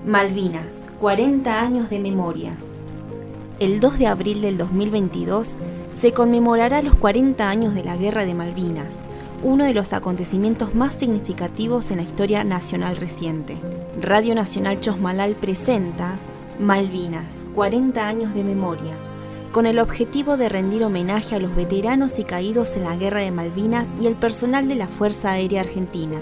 Malvinas, 40 años de memoria. El 2 de abril del 2022 se conmemorará los 40 años de la Guerra de Malvinas, uno de los acontecimientos más significativos en la historia nacional reciente. Radio Nacional Chosmalal presenta Malvinas, 40 años de memoria, con el objetivo de rendir homenaje a los veteranos y caídos en la Guerra de Malvinas y el personal de la Fuerza Aérea Argentina.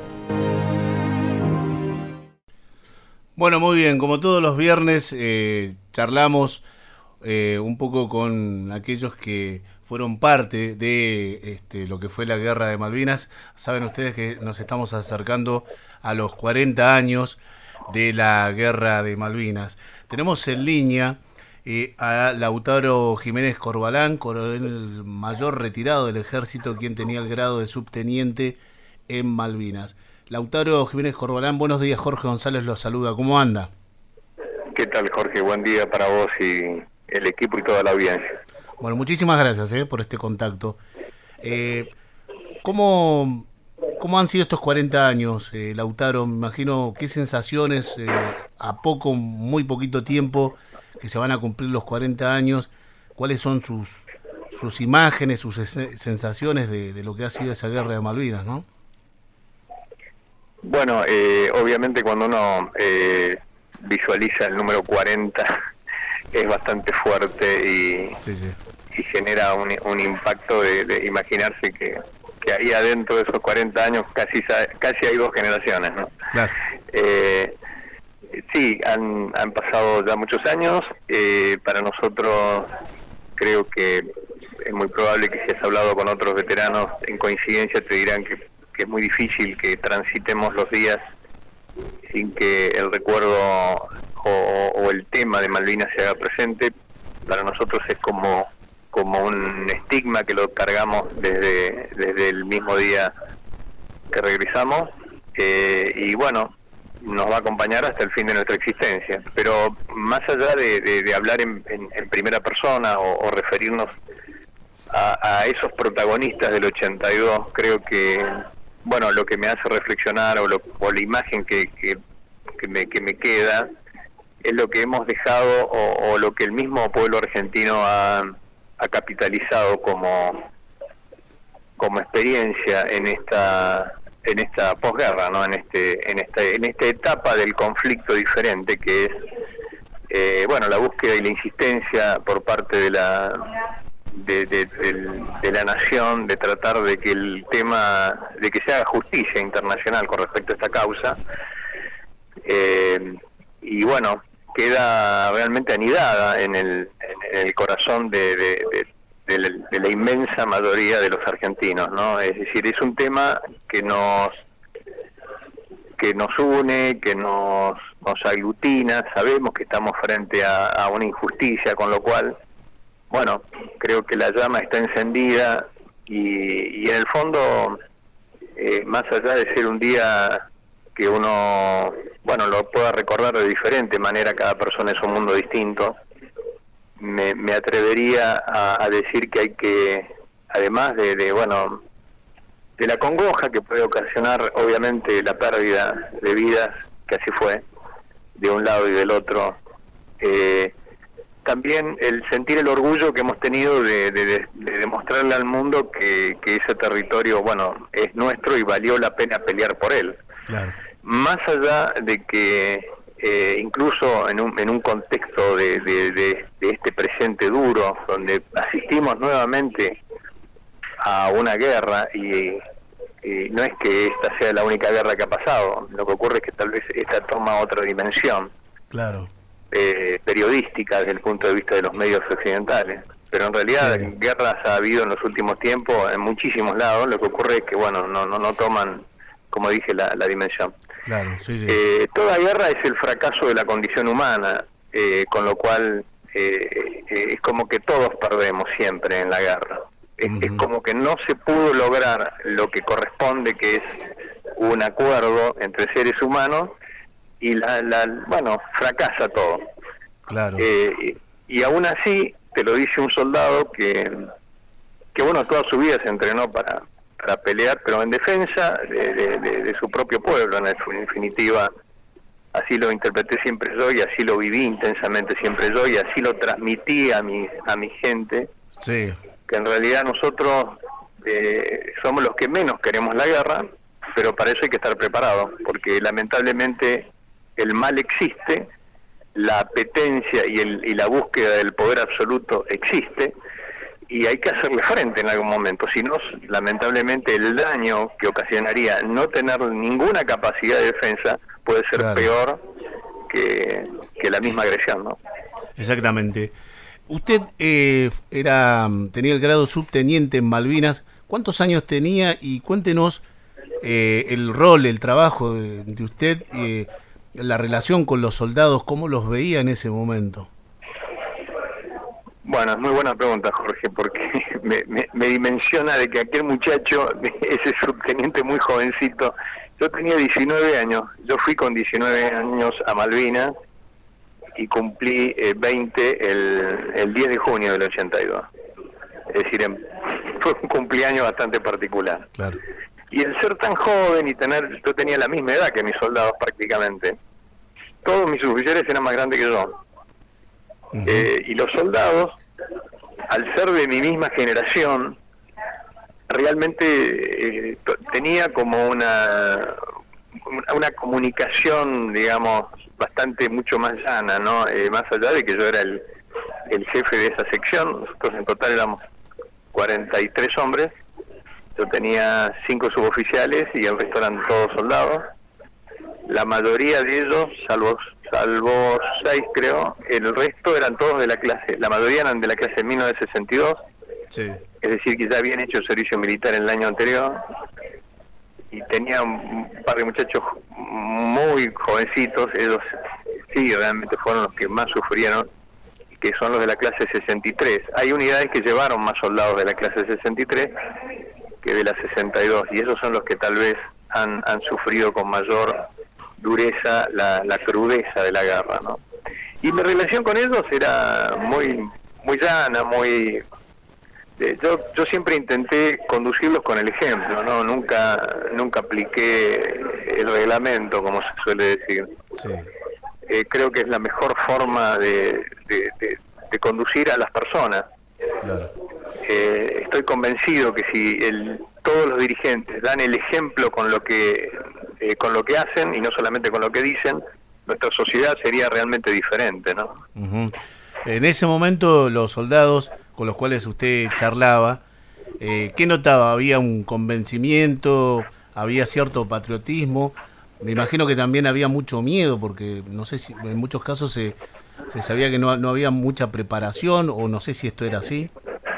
Bueno, muy bien, como todos los viernes charlamos un poco con aquellos que fueron parte de lo que fue la Guerra de Malvinas. Saben ustedes que nos estamos acercando a los 40 años de la Guerra de Malvinas. Tenemos en línea a Lautaro Jiménez Corbalán, coronel mayor retirado del Ejército, quien tenía el grado de subteniente en Malvinas. Lautaro Jiménez Corbalán, buenos días. Jorge González los saluda. ¿Cómo anda? ¿Qué tal, Jorge? Buen día para vos y el equipo y toda la audiencia. Bueno, muchísimas gracias por este contacto. ¿Cómo han sido estos 40 años, Lautaro? Me imagino qué sensaciones a muy poquito tiempo que se van a cumplir los 40 años. ¿Cuáles son sus imágenes, sus sensaciones de lo que ha sido esa Guerra de Malvinas, no? Bueno, obviamente cuando uno visualiza el número 40 es bastante fuerte y genera un impacto de imaginarse que ahí adentro de esos 40 años casi hay dos generaciones, ¿no? Claro. Sí, han pasado ya muchos años. Para nosotros creo que es muy probable que si has hablado con otros veteranos en coincidencia te dirán que es muy difícil que transitemos los días sin que el recuerdo o el tema de Malvinas se haga presente. Para nosotros es como un estigma que lo cargamos desde el mismo día que regresamos, y bueno, nos va a acompañar hasta el fin de nuestra existencia. Pero más allá de hablar en primera persona o referirnos a esos protagonistas del 82, creo que bueno, lo que me hace reflexionar o la imagen que me queda es lo que hemos dejado o lo que el mismo pueblo argentino ha capitalizado como experiencia en esta posguerra, ¿no? En esta etapa del conflicto diferente que es bueno, la búsqueda y la insistencia por parte de la nación de tratar de que el tema de que se haga justicia internacional con respecto a esta causa, y bueno, queda realmente anidada en el corazón de la inmensa mayoría de los argentinos, ¿no? Es decir, es un tema que nos une, que nos aglutina. Sabemos que estamos frente a una injusticia, con lo cual, bueno, creo que la llama está encendida y en el fondo, más allá de ser un día que uno, bueno, lo pueda recordar de diferente manera, cada persona es un mundo distinto, me atrevería a decir que hay que, además de la congoja que puede ocasionar obviamente la pérdida de vidas, que así fue, de un lado y del otro, también el sentir el orgullo que hemos tenido de demostrarle al mundo que ese territorio, bueno, es nuestro y valió la pena pelear por él. Claro. Más allá de que incluso en un contexto de este presente duro, donde asistimos nuevamente a una guerra y no es que esta sea la única guerra que ha pasado, lo que ocurre es que tal vez esta toma otra dimensión. Claro. Periodística desde el punto de vista de los medios occidentales, pero en realidad sí, guerras ha habido en los últimos tiempos en muchísimos lados. Lo que ocurre es que bueno, no toman, como dije, la dimensión. Claro, sí. Toda guerra es el fracaso de la condición humana, con lo cual es como que todos perdemos siempre en la guerra. Es como que no se pudo lograr lo que corresponde, que es un acuerdo entre seres humanos, y bueno, fracasa todo. Claro. Y aún así te lo dice un soldado que bueno, toda su vida se entrenó para pelear, pero en defensa de su propio pueblo, en definitiva, así lo interpreté siempre yo y así lo viví intensamente siempre yo y así lo transmití a mi gente, Sí. que en realidad nosotros somos los que menos queremos la guerra, pero para eso hay que estar preparados, porque lamentablemente el mal existe, la apetencia y la búsqueda del poder absoluto existe, y hay que hacerle frente en algún momento, si no, lamentablemente el daño que ocasionaría no tener ninguna capacidad de defensa puede ser Claro. peor que la misma agresión, ¿no? Exactamente. Usted tenía el grado subteniente en Malvinas. ¿Cuántos años tenía? Y cuéntenos el rol, el trabajo de usted, la relación con los soldados, cómo los veía en ese momento. Bueno, es muy buena pregunta, Jorge, porque me dimensiona de que aquel muchacho, ese subteniente muy jovencito, yo tenía 19 años, yo fui con 19 años a Malvinas y cumplí 20 el 10 de junio del 82. Es decir, fue un cumpleaños bastante particular. Claro. Y el ser tan joven y yo tenía la misma edad que mis soldados prácticamente, todos mis oficiales eran más grandes que yo. Uh-huh. Y los soldados, al ser de mi misma generación, realmente tenía como una comunicación, digamos, mucho más llana, ¿no? Más allá de que yo era el jefe de esa sección, nosotros en total éramos 43 hombres, yo tenía 5 suboficiales y el resto eran todos soldados. La mayoría de ellos, salvo 6 creo, el resto eran todos de la clase, la mayoría eran de la clase 1962, Sí. es decir, que ya habían hecho servicio militar en el año anterior, y tenía un par de muchachos muy jovencitos, ellos sí realmente fueron los que más sufrieron, que son los de la clase 63. Hay unidades que llevaron más soldados de la clase 63 que de la 62, y esos son los que tal vez han sufrido con mayor dureza la crudeza de la guerra, ¿no? Y mi relación con ellos era muy llana, muy... Yo siempre intenté conducirlos con el ejemplo, ¿no? Nunca apliqué el reglamento, como se suele decir. Sí. Creo que es la mejor forma de conducir a las personas. Claro. Estoy convencido que si todos los dirigentes dan el ejemplo con lo que hacen y no solamente con lo que dicen, nuestra sociedad sería realmente diferente, ¿no? Uh-huh. En ese momento los soldados con los cuales usted charlaba, ¿qué notaba? ¿Había un convencimiento? ¿Había cierto patriotismo? Me imagino que también había mucho miedo, porque no sé si en muchos casos se sabía que no había mucha preparación, o no sé si esto era así.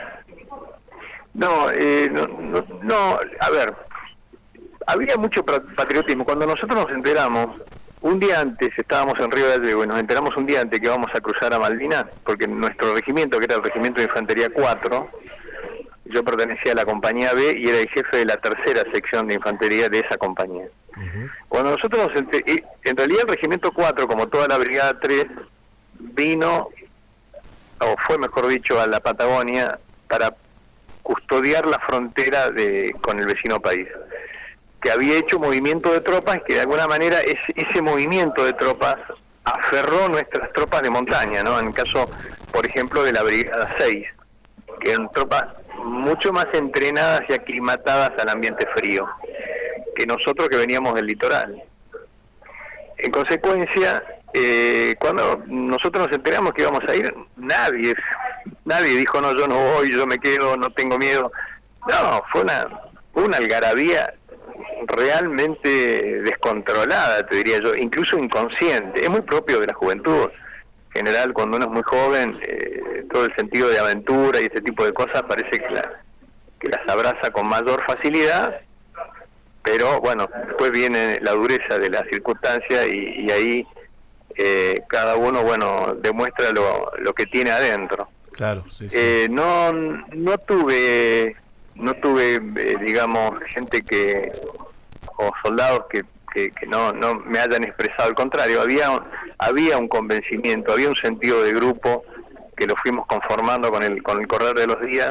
No, a ver, había mucho patriotismo. Cuando nosotros nos enteramos, un día antes, estábamos en Río Gallego y nos enteramos un día antes que íbamos a cruzar a Malvinas, porque nuestro regimiento, que era el Regimiento de Infantería 4, yo pertenecía a la compañía B y era el jefe de la tercera sección de infantería de esa compañía. Uh-huh. Cuando nosotros en realidad el Regimiento 4, como toda la Brigada 3, vino, o fue mejor dicho, a la Patagonia para custodiar la frontera con el vecino país, que había hecho movimiento de tropas, que de alguna manera ese movimiento de tropas aferró nuestras tropas de montaña, ¿no? En el caso, por ejemplo, de la Brigada 6, que eran tropas mucho más entrenadas y aclimatadas al ambiente frío que nosotros, que veníamos del litoral. En consecuencia, cuando nosotros nos enteramos que íbamos a ir, nadie dijo, no, yo no voy, yo me quedo, no tengo miedo. No, fue una algarabía realmente descontrolada, te diría yo, incluso inconsciente. Es muy propio de la juventud. En general, cuando uno es muy joven, todo el sentido de aventura y ese tipo de cosas parece que las abraza con mayor facilidad, pero bueno, después viene la dureza de la circunstancia y ahí cada uno, bueno, demuestra lo que tiene adentro. Claro, sí, sí. No tuve digamos, gente o soldados que no me hayan expresado. Al contrario, había un convencimiento, había un sentido de grupo que lo fuimos conformando con el correr de los días.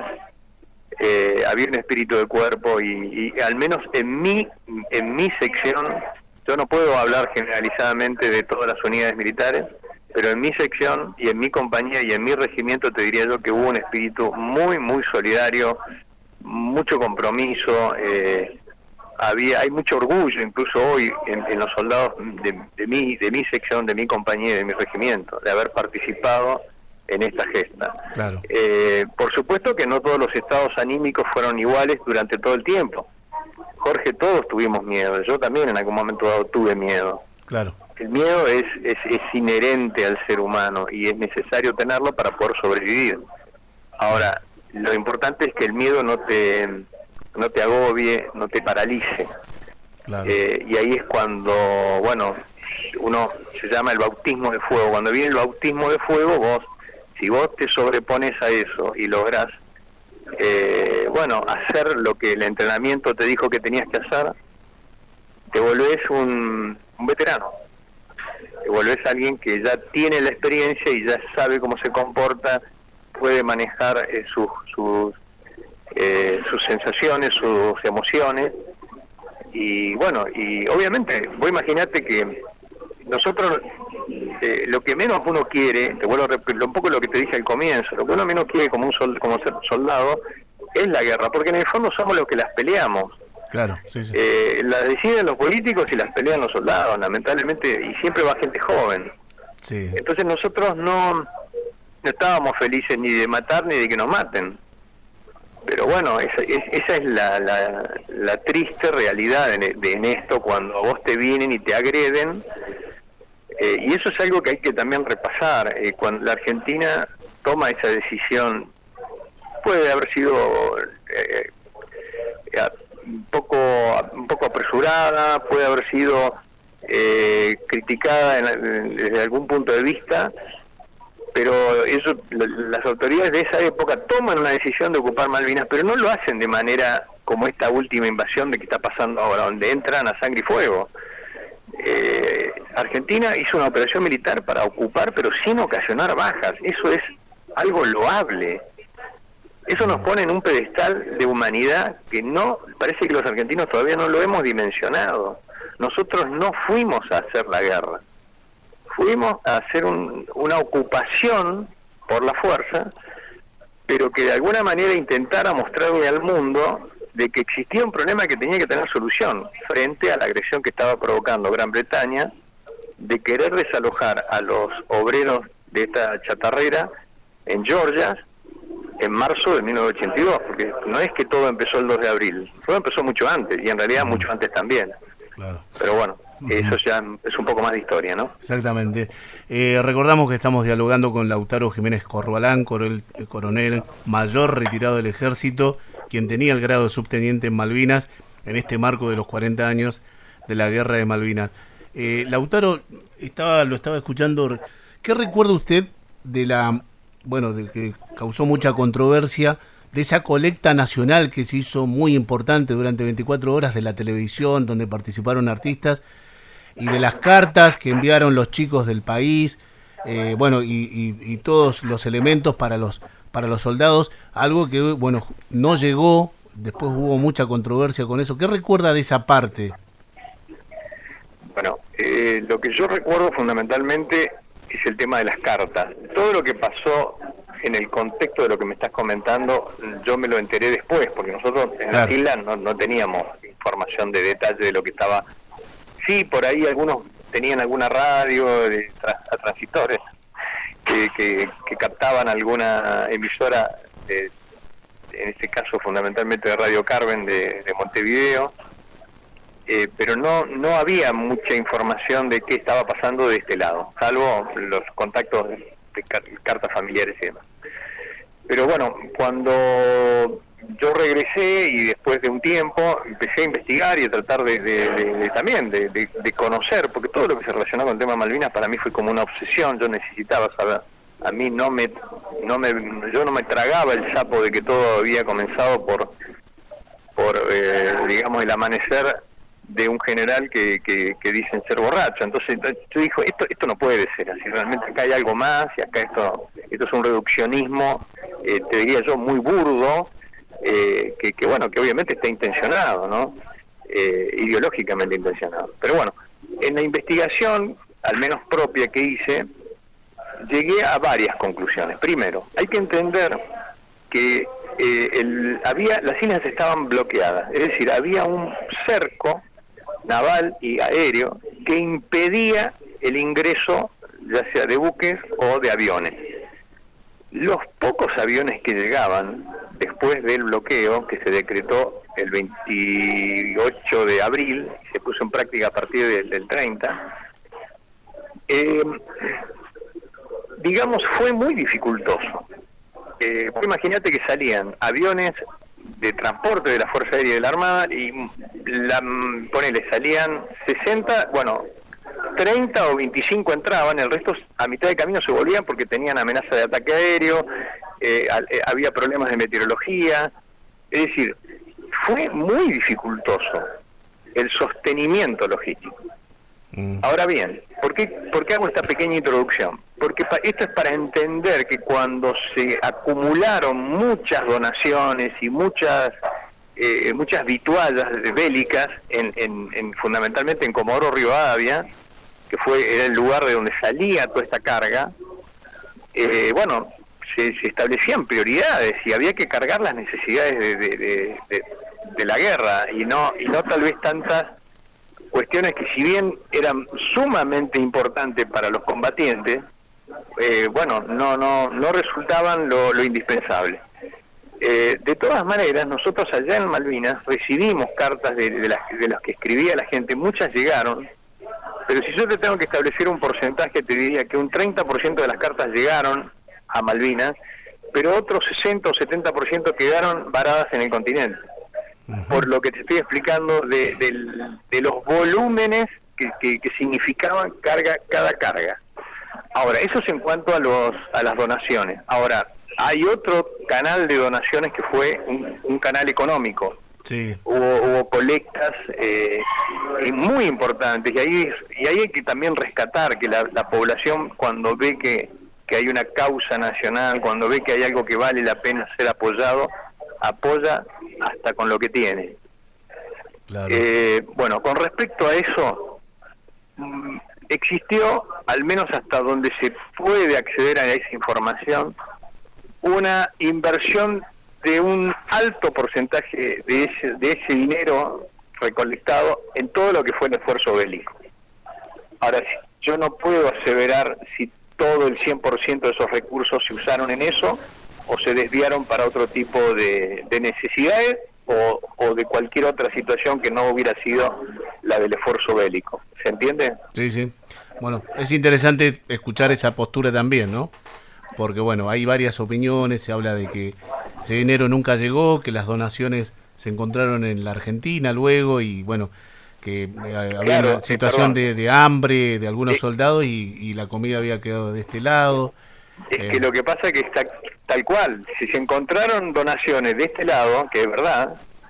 Había un espíritu de cuerpo y al menos en mi sección yo no puedo hablar generalizadamente de todas las unidades militares, pero en mi sección y en mi compañía y en mi regimiento te diría yo que hubo un espíritu muy, muy solidario, mucho compromiso, hay mucho orgullo incluso hoy en los soldados de mi sección, de mi compañía y de mi regimiento, de haber participado en esta gesta. Claro. Por supuesto que no todos los estados anímicos fueron iguales durante todo el tiempo. Jorge, todos tuvimos miedo, yo también en algún momento dado tuve miedo. Claro. El miedo es inherente al ser humano y es necesario tenerlo para poder sobrevivir. Ahora, lo importante es que el miedo no te agobie, no te paralice. Claro. Y ahí es cuando, bueno, uno se llama el bautismo de fuego. Cuando viene el bautismo de fuego, si vos te sobrepones a eso y lográs, hacer lo que el entrenamiento te dijo que tenías que hacer, te volvés un veterano. Te volvés alguien que ya tiene la experiencia y ya sabe cómo se comporta, puede manejar sus sensaciones, sus emociones, y bueno, y obviamente, vos imaginate que nosotros lo que menos uno quiere, te vuelvo a repetir un poco lo que te dije al comienzo, lo que uno menos quiere como ser soldado es la guerra, porque en el fondo somos los que las peleamos. Claro, sí, sí. Las deciden los políticos y las pelean los soldados, lamentablemente, y siempre va gente joven. Sí. Entonces nosotros no estábamos felices ni de matar ni de que nos maten. Pero bueno, esa es la triste realidad en esto, cuando a vos te vienen y te agreden, y eso es algo que hay que también repasar. Cuando la Argentina toma esa decisión, puede haber sido un poco apresurada, puede haber sido criticada desde algún punto de vista, pero eso, las autoridades de esa época toman una decisión de ocupar Malvinas, pero no lo hacen de manera como esta última invasión de que está pasando ahora, donde entran a sangre y fuego. Argentina hizo una operación militar para ocupar, pero sin ocasionar bajas. Eso es algo loable. Eso nos pone en un pedestal de humanidad que no, parece que los argentinos todavía no lo hemos dimensionado. Nosotros no fuimos a hacer la guerra. Fuimos a hacer una ocupación por la fuerza, pero que de alguna manera intentara mostrarle al mundo de que existía un problema que tenía que tener solución frente a la agresión que estaba provocando Gran Bretaña, de querer desalojar a los obreros de esta chatarrera en Georgia en marzo de 1982, porque no es que todo empezó el 2 de abril, todo empezó mucho antes, y en realidad mucho antes también. Claro. Pero bueno, eso ya es un poco más de historia, ¿no? Exactamente. Recordamos que estamos dialogando con Lautaro Jiménez Corbalán, coronel mayor retirado del Ejército, quien tenía el grado de subteniente en Malvinas, en este marco de los 40 años de la Guerra de Malvinas. Lautaro, lo estaba escuchando. ¿Qué recuerda usted de de que causó mucha controversia, de esa colecta nacional que se hizo muy importante durante 24 horas de la televisión, donde participaron artistas, y de las cartas que enviaron los chicos del país, y todos los elementos para los soldados, algo que no llegó, después hubo mucha controversia con eso? ¿Qué recuerda de esa parte? Bueno, lo que yo recuerdo fundamentalmente es el tema de las cartas. Todo lo que pasó en el contexto de lo que me estás comentando, yo me lo enteré después, porque nosotros en las islas no teníamos información de detalle de lo que estaba. Sí, por ahí algunos tenían alguna radio a transitores que captaban alguna emisora, en este caso fundamentalmente de Radio Carven de Montevideo, pero no había mucha información de qué estaba pasando de este lado, salvo los contactos de cartas familiares y demás. Pero bueno, cuando yo regresé y después de un tiempo empecé a investigar y a tratar de conocer, porque todo lo que se relacionó con el tema de Malvinas para mí fue como una obsesión. Yo necesitaba saber. A mí yo no me tragaba el sapo de que todo había comenzado por digamos, el amanecer de un general que dicen ser borracho. Entonces yo dije, esto no puede ser así, realmente acá hay algo más, y acá esto es un reduccionismo, te diría yo, muy burdo, que obviamente está intencionado, ¿no? Ideológicamente intencionado. Pero bueno, En la investigación, al menos propia que hice, llegué a varias conclusiones. Primero, hay que entender que las islas estaban bloqueadas, es decir, había un cerco naval y aéreo que impedía el ingreso ya sea de buques o de aviones. Los pocos aviones que llegaban después del bloqueo, que se decretó el 28 de abril, se puso en práctica a partir del 30, digamos, fue muy dificultoso. Imagínate que salían aviones de transporte de la Fuerza Aérea y de la Armada y salían 60, 30 o 25 entraban, el resto a mitad de camino se volvían porque tenían amenaza de ataque aéreo, había problemas de meteorología, es decir, fue muy dificultoso el sostenimiento logístico. Ahora bien, ¿por qué hago esta pequeña introducción? Porque esto es para entender que cuando se acumularon muchas donaciones y muchas vituallas bélicas, fundamentalmente en Comodoro Rivadavia, que era el lugar de donde salía toda esta carga, se establecían prioridades y había que cargar las necesidades de la guerra y no tal vez tantas cuestiones que, si bien eran sumamente importantes para los combatientes, no resultaban lo indispensable. De todas maneras, nosotros allá en Malvinas recibimos cartas de las que escribía la gente, muchas llegaron, pero si yo te tengo que establecer un porcentaje, te diría que un 30% de las cartas llegaron a Malvinas, pero otro 60 o 70% quedaron varadas en el continente. Por lo que te estoy explicando de los volúmenes que significaban cada carga. Ahora, eso es en cuanto a las donaciones. Ahora, hay otro canal de donaciones que fue un canal económico. Sí. Hubo colectas muy importantes, y ahí hay que también rescatar que la población, cuando ve que hay una causa nacional, cuando ve que hay algo que vale la pena ser apoyado, apoya hasta con lo que tiene. Claro. Con respecto a eso, existió, al menos hasta donde se puede acceder a esa información, una inversión de un alto porcentaje de ese dinero recolectado en todo lo que fue el esfuerzo bélico. Ahora, yo no puedo aseverar si todo el 100% de esos recursos se usaron en eso o se desviaron para otro tipo de necesidades o de cualquier otra situación que no hubiera sido la del esfuerzo bélico. ¿Se entiende? Sí, sí. Bueno, es interesante escuchar esa postura también, ¿no? Porque, hay varias opiniones, se habla de que ese dinero nunca llegó, que las donaciones se encontraron en la Argentina luego y, que había una situación de hambre de algunos soldados y la comida había quedado de este lado. Es que lo que pasa es que está tal cual, si se encontraron donaciones de este lado, que es verdad,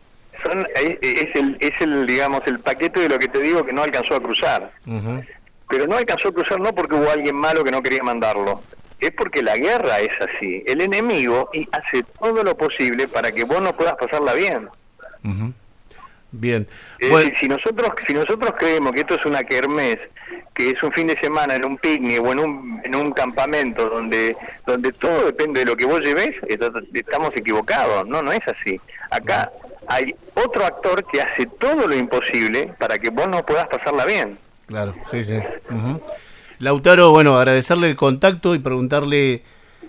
es el paquete de lo que te digo que no alcanzó a cruzar. Uh-huh. Pero no alcanzó a cruzar no porque hubo alguien malo que no quería mandarlo, es porque la guerra es así. El enemigo hace todo lo posible para que vos no puedas pasarla bien. Uh-huh. Bien. Es decir, si nosotros creemos que esto es una kermés, que es un fin de semana en un picnic o en un campamento donde todo depende de lo que vos lleves, estamos equivocados. No es así. Acá hay otro actor que hace todo lo imposible para que vos no puedas pasarla bien. Claro, sí. Uh-huh. Lautaro, agradecerle el contacto y preguntarle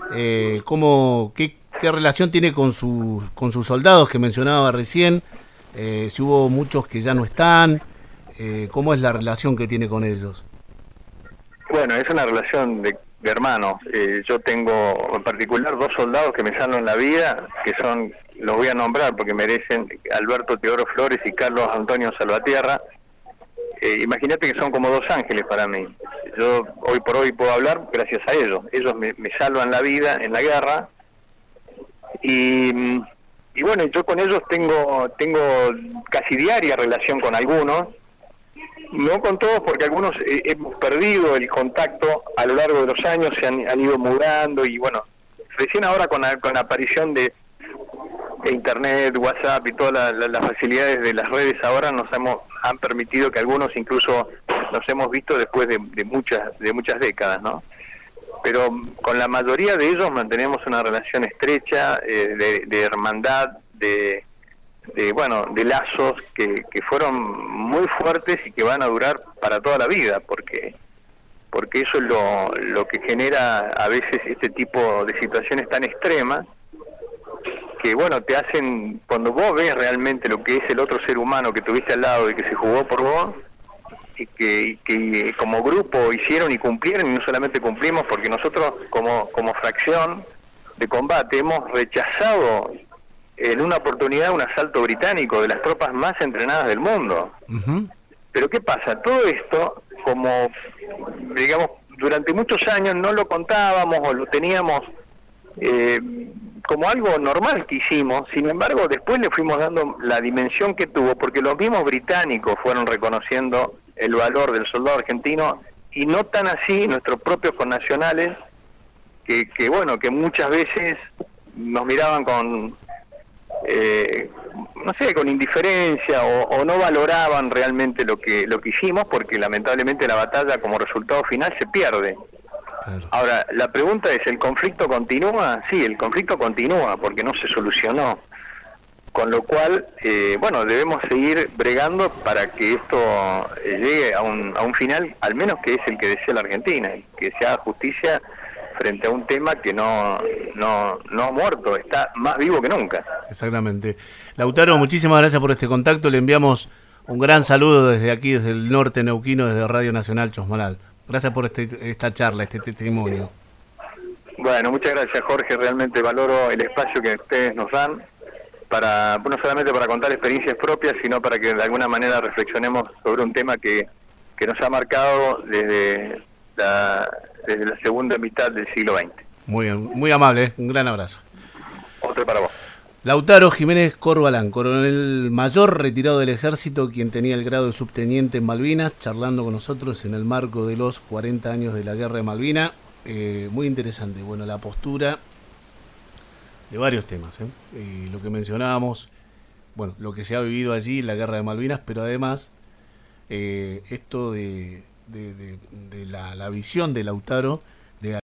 qué relación tiene con sus soldados que mencionaba recién, si hubo muchos que ya no están, cómo es la relación que tiene con ellos. Es una relación de hermanos. Yo tengo en particular 2 soldados que me salvan la vida, que son, los voy a nombrar porque merecen, Alberto Teodoro Flores y Carlos Antonio Salvatierra. Imagínate que son como 2 ángeles para mí. Yo hoy por hoy puedo hablar gracias a ellos. Ellos me salvan la vida en la guerra y yo con ellos tengo casi diaria relación con algunos, no con todos porque algunos hemos perdido el contacto a lo largo de los años, se han ido mudando y recién ahora con la aparición de internet, WhatsApp y todas las facilidades de las redes ahora han permitido que algunos incluso nos hemos visto después de muchas décadas, ¿no? Pero con la mayoría de ellos mantenemos una relación estrecha, de hermandad, de lazos que fueron muy fuertes y que van a durar para toda la vida, porque eso es lo que genera a veces este tipo de situaciones tan extremas, que bueno, te hacen, cuando vos ves realmente lo que es el otro ser humano que tuviste al lado y que se jugó por vos, y que como grupo hicieron y cumplieron, y no solamente cumplimos, porque nosotros como fracción de combate hemos rechazado en una oportunidad un asalto británico de las tropas más entrenadas del mundo. Uh-huh. Pero ¿qué pasa? Todo esto, como digamos, durante muchos años no lo contábamos o lo teníamos como algo normal que hicimos. Sin embargo, después le fuimos dando la dimensión que tuvo, porque los mismos británicos fueron reconociendo el valor del soldado argentino, y no tan así nuestros propios connacionales, que muchas veces nos miraban con con indiferencia, o no valoraban realmente lo que hicimos, porque lamentablemente la batalla como resultado final se pierde. Claro. Ahora, la pregunta es, ¿el conflicto continúa? Sí, el conflicto continúa, porque no se solucionó. Con lo cual, debemos seguir bregando para que esto llegue a un final, al menos que es el que desea la Argentina, que se haga justicia frente a un tema que no ha muerto, está más vivo que nunca. Exactamente. Lautaro, muchísimas gracias por este contacto. Le enviamos un gran saludo desde aquí, desde el norte neuquino, desde Radio Nacional Chosmalal. Gracias por esta charla, este testimonio. Bueno, muchas gracias, Jorge. Realmente valoro el espacio que ustedes nos dan, no solamente para contar experiencias propias, sino para que de alguna manera reflexionemos sobre un tema que nos ha marcado desde la segunda mitad del siglo XX. Muy bien, muy amable, un gran abrazo. Otro para vos. Lautaro Jiménez Corbalán, coronel mayor retirado del ejército, quien tenía el grado de subteniente en Malvinas, charlando con nosotros en el marco de los 40 años de la Guerra de Malvinas. Muy interesante, la postura de varios temas, lo que mencionábamos, lo que se ha vivido allí, la Guerra de Malvinas, pero además esto de la visión de Lautaro